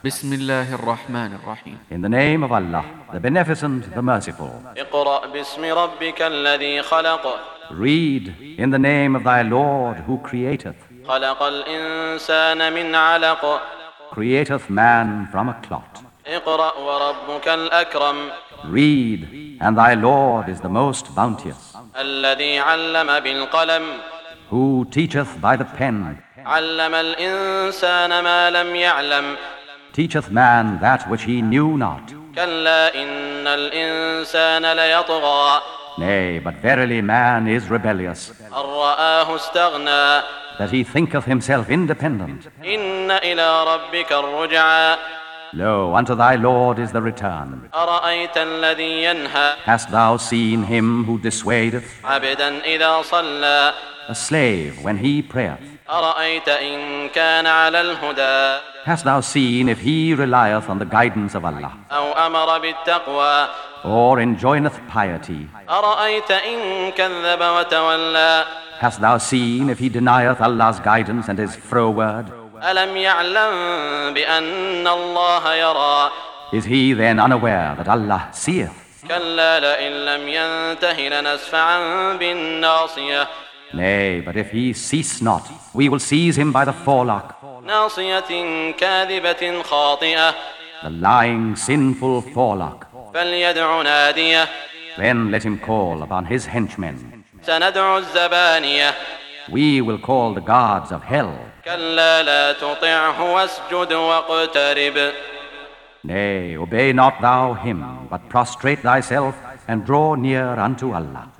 بسم الله الرحمن الرحيم. In the name of Allah, the Beneficent, the Merciful. اقرأ باسم ربك الذي خلق. Read in the name of thy Lord who createth. خلق الإنسان من علق. Createth man from a clot. اقرأ وربك الأكرم. Read, and thy Lord is the most bounteous. الذي علم بالقلم. Who teacheth by the pen. علم الإنسان ما لم يعلم. Teacheth man that which he knew not. كلا إن الإنسان ليطغى. Nay, but verily man is rebellious, أن رآه استغنى. that he thinketh himself independent. إن إلى ربك الرجعى. Lo, unto thy Lord is the return. أرأيت الذي ينهى. Hast thou seen him who dissuadeth? عبدا إذا صلى. A slave when he prayeth. أرأيت إن كان على الهدى. Hast thou seen if he relieth on the guidance of Allah, أو أمر بالتقوى. or enjoineth piety? أرأيت إن كذب وتولى. Hast thou seen if he denieth Allah's guidance and is froward? ألم يعلم بأن الله يرى. Is he then unaware that Allah seeth? كلا لئن لم ينته لنسفعا بالناصية. Nay, but if he cease not, we will seize him by the forelock. ناصية كاذبة خاطئة. The lying, sinful forelock. فليدع ناديه. Then let him call upon his henchmen. سندع الزبانية. We will call the guards of hell. كلا لا تطعه واسجد واقترب. Nay, obey not thou him, but prostrate thyself and draw near unto Allah.